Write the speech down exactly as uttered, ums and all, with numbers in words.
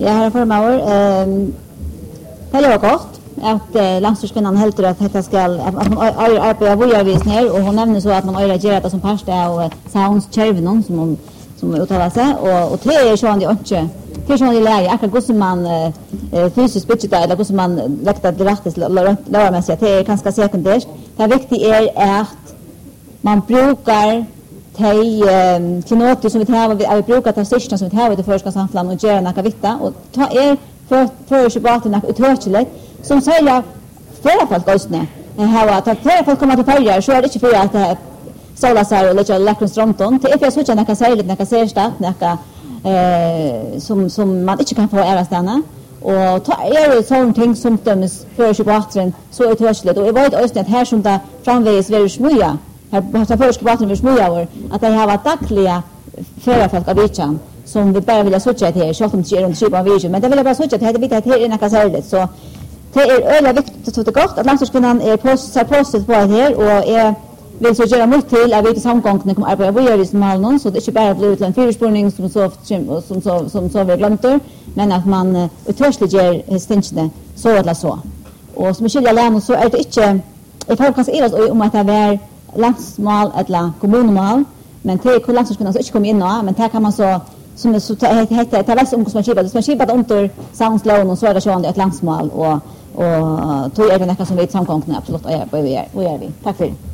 Ja, herr Formauer, ehm det är gott att eh, landstyrkvinnan helter att detta ska att man arbetar vojarvisning här och hon nämner så att man örar det som pasta och sounds chervnon som hon som uttalar sig och och det är så han inte det är så han lägger akkurat hur som man eh, fysiskt budget eller hur som man lägger det rätt lära man sig det är ganska sekundärt. Det viktiga är att man brukar tej eh, klinoter som vi har vi brukar ta sista som vi har i det första samhället och göra några vitta och ta er för för sjubaterna uthörligt som säger flera folk östne har att ta flera folk kommer till Paris så är det inte för att det sola sig och lägga läckra stronton till if jag så kan säga lite några särstat några eh som som man inte kan få ära stanna och ta är sån ting som döms för sjubatren så uthörligt och jag vet östne att här som där framvägs väldigt smuja här har först vatten för smuja att det har varit dagliga flera folk av vichan som vi bara vill ha söka till så som ser runt skipan vision men det vill jag bara söka till det vet att det är några särskilt så det är öle viktigt så det gott att landskapskvinnan är post så postet på här och är vill så göra mycket till att vi till samgången kommer arbeta vi gör det som allnon så det är inte bara blir en fyrspårning som så som så som så vi glömt men att man utörsligt ger stinchne så eller så och som skilja lärna så är det inte jag får kanske är om att det är landsmål eller kommunmål men det är landskapskvinnan så inte kommer in nå men här kan man så som så heter det läs om som skipade som skipade under soundslån och så är det så ett landsmål och och tog är det något som vi samgången absolut är på vi är vi tack för